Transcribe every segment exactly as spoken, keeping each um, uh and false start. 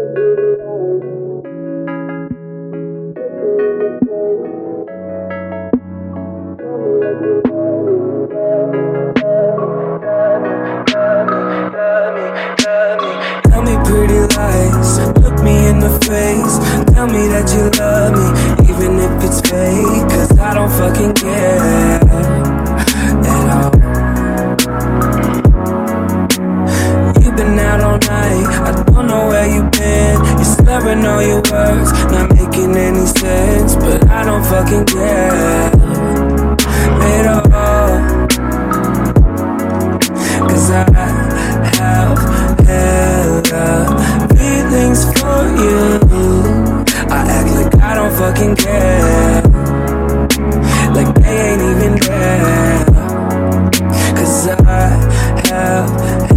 Tell me pretty lies, look me in the face. Tell me that you love me, even if it's fake. Cause I don't fucking care at all. You've been out all night, I don't know where you've been. You're slurring all your words, not making any sense. But I don't fucking care at all. Cause I have hella feelings for you. I act like I don't fucking care, like they ain't even there. Cause I have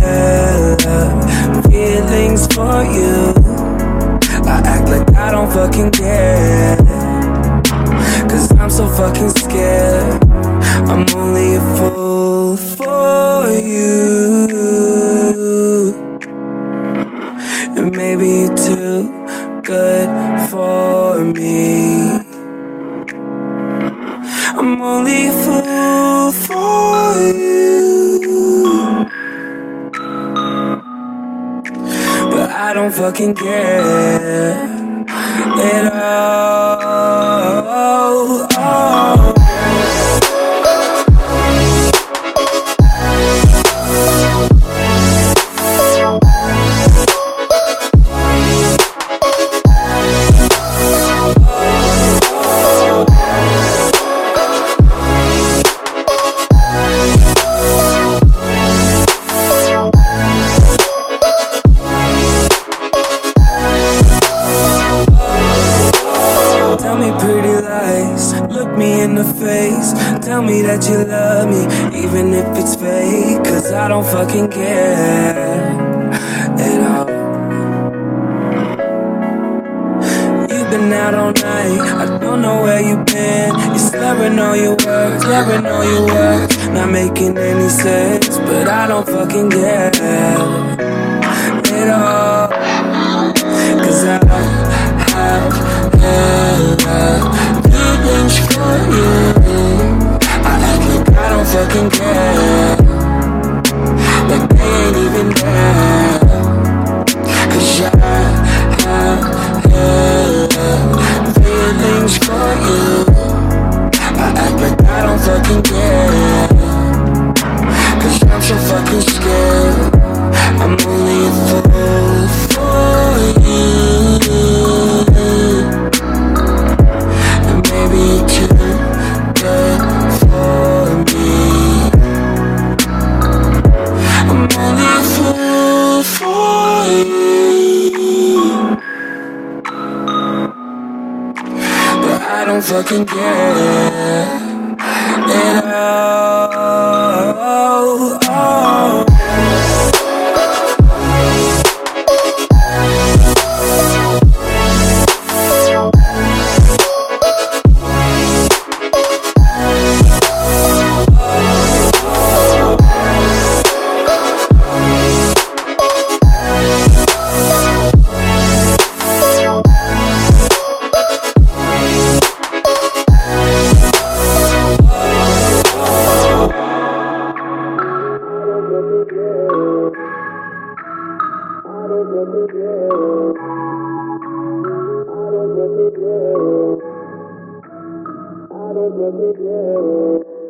hella feelings for you. I act like I don't fucking care, cause I'm so fucking scared. I'm only a fool for you, and maybe you're too good for me. I'm only a fool for you, but I don't fucking care at all. Oh. Tell me pretty lies, look me in the face. Tell me that you love me, even if it's fake. Cause I don't fucking care at all. You've been out all night, I don't know where you've been. You're slurring all your words, slurring all your words, not making any sense. But I don't fucking care at all. Cause I have hella feelings for you. I act like I don't fucking care, like they ain't even there. Cause I have hella feelings for you. I act like I don't fucking care, cause I'm so fucking scared. I'm only a fool for you, and maybe you're too good for me. I'm only a fool for you, but I don't fucking care at all. Oh. I don't